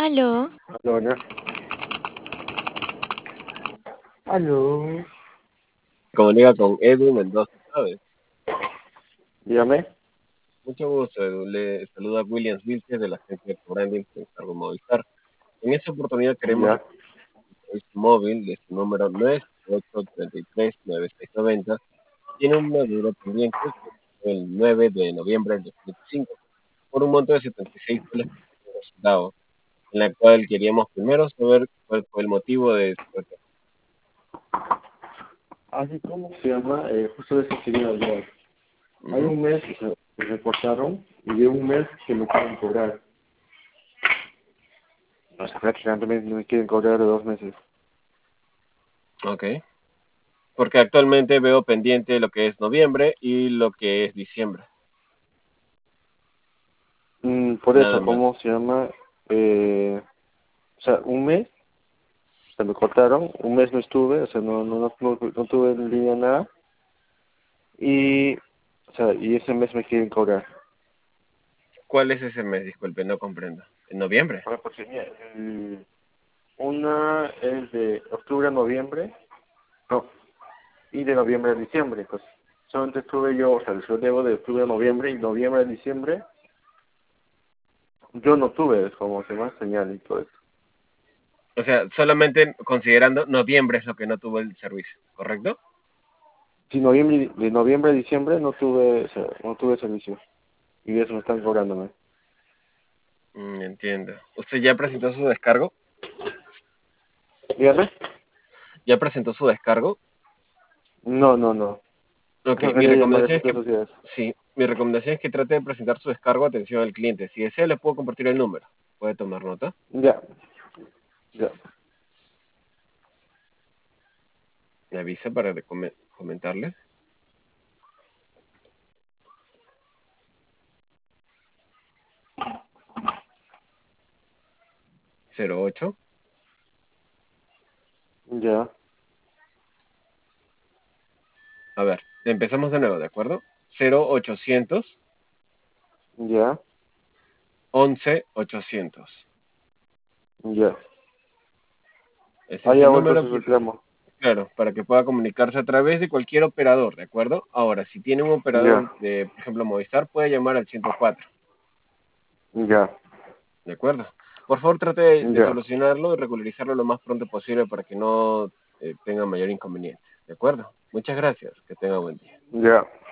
Aló, Hola. Aló. Comunica con Edu Mendoza, ¿sabes? Dígame. Mucho gusto, Edu. Le saluda Williams Vilches de la agencia de branding de Cargo Movistar. En esta oportunidad queremos Ya. recuperar su móvil de su número 983-9690. Tiene una deuda pendiente que fue el 9 de noviembre del 2025 por un monto de 76 soles con centavos, en la cual queríamos primero saber cuál fue el motivo de su retraso. Así como se llama, justo de eso quería hablar. Hay Ujú. un mes que se reportaron y de un mes que me quieren cobrar. O sea, prácticamente me quieren cobrar de 2 meses. Ok. Porque actualmente veo pendiente lo que es noviembre y lo que es diciembre. Por Nada eso, más. ¿cómo se llama? O sea, un mes se me cortaron, un mes no estuve, o sea, no tuve en línea nada. Y, o sea, y ese mes me quieren cobrar. ¿Cuál es ese mes? Disculpe, no comprendo. ¿En noviembre? Bueno, pues mira, una es de octubre a noviembre, no, y de noviembre a diciembre, pues solamente estuve yo, o sea, yo debo de octubre a noviembre y noviembre a diciembre, yo no tuve, como se llama, señal y todo eso. O sea, solamente considerando noviembre es lo que no tuvo el servicio, ¿correcto? Sí, de noviembre a diciembre no tuve, o sea, no tuve servicio, y eso me están cobrándome. Entiendo. ¿Usted ya presentó su descargo? Dígame. ¿Ya presentó su descargo? No. Ok, Eso mi quería llamar a recomendación es estas que, sociedades. sí, mi recomendación es que trate de presentar su descargo atención al cliente. Si desea, le puedo compartir el número. ¿Puede tomar nota? Ya, ya, Me avisa para comentarle. 08. ya, A ver, empezamos de nuevo, ¿de acuerdo? 0800 ya, 11 800. ya. Ese Ah, es ya el vuelto número. su reclamo. Claro, para que pueda comunicarse a través de cualquier operador, ¿de acuerdo? Ahora, si tiene un Ya, operador de, por ejemplo, Movistar, puede llamar al 104, ya, ¿de acuerdo? Por favor, trate de ya, solucionarlo y regularizarlo lo más pronto posible para que no tenga mayor inconveniente, ¿de acuerdo? Muchas gracias, que tenga buen día. ya.